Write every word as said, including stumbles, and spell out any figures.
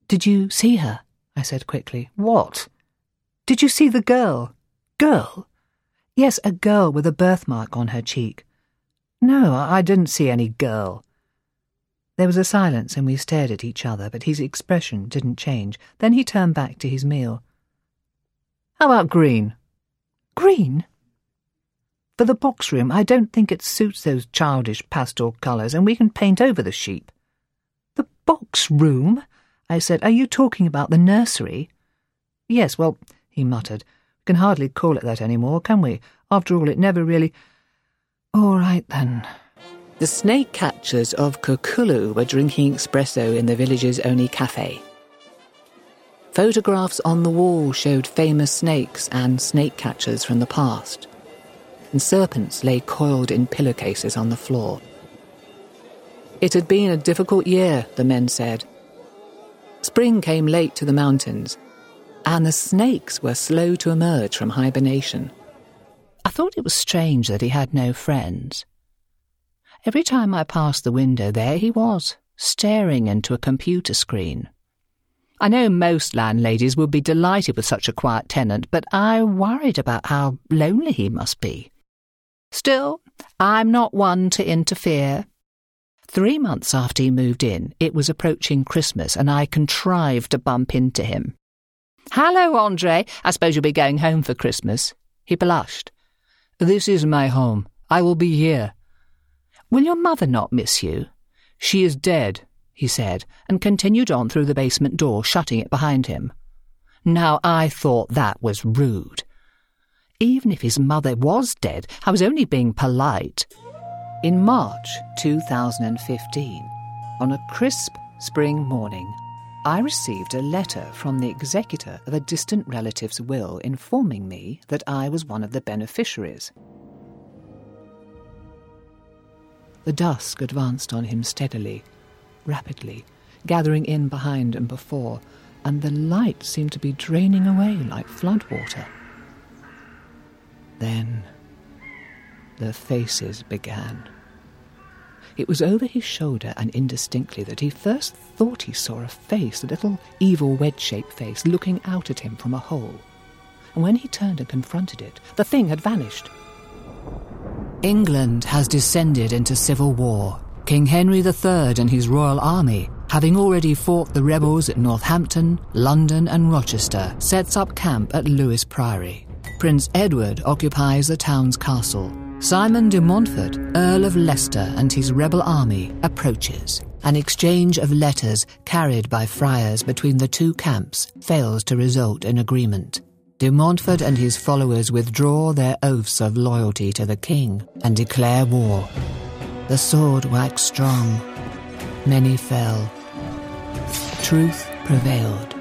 "Did you see her?" I said quickly. "What? Did you see the girl?" "Girl?" "Yes, a girl with a birthmark on her cheek." "No, I didn't see any girl." There was a silence and we stared at each other, but his expression didn't change. Then he turned back to his meal. "How about green?" "Green?" "For the box room, I don't think it suits those childish pastel colours, and we can paint over the sheep." "The box room?" I said. "Are you talking about the nursery?" "Yes, well," he muttered, "we can hardly call it that any more, can we? After all, it never really—" "All right, then." The snake catchers of Kukulu were drinking espresso in the village's only cafe. Photographs on the wall showed famous snakes and snake catchers from the past, and serpents lay coiled in pillowcases on the floor. It had been a difficult year, the men said. Spring came late to the mountains, and the snakes were slow to emerge from hibernation. I thought it was strange that he had no friends. Every time I passed the window, there he was, staring into a computer screen. I know most landladies would be delighted with such a quiet tenant, but I worried about how lonely he must be. Still, I'm not one to interfere. Three months after he moved in, it was approaching Christmas, and I contrived to bump into him. "Hello, Andre. I suppose you'll be going home for Christmas." He blushed. "This is my home. I will be here." "Will your mother not miss you?" "She is dead," he said, and continued on through the basement door, shutting it behind him. Now, I thought that was rude. Even if his mother was dead, I was only being polite. In March two thousand fifteen, on a crisp spring morning, I received a letter from the executor of a distant relative's will informing me that I was one of the beneficiaries. The dusk advanced on him steadily, rapidly, gathering in behind and before, and the light seemed to be draining away like floodwater. Then the faces began. It was over his shoulder and indistinctly that he first thought he saw a face, a little evil wedge-shaped face, looking out at him from a hole. And when he turned and confronted it, the thing had vanished. England has descended into civil war. King Henry the Third and his royal army, having already fought the rebels at Northampton, London and Rochester, sets up camp at Lewes Priory. Prince Edward occupies the town's castle. Simon de Montfort, Earl of Leicester, and his rebel army approaches. An exchange of letters carried by friars between the two camps fails to result in agreement. De Montfort and his followers withdraw their oaths of loyalty to the king and declare war. The sword waxed strong. Many fell. Truth prevailed.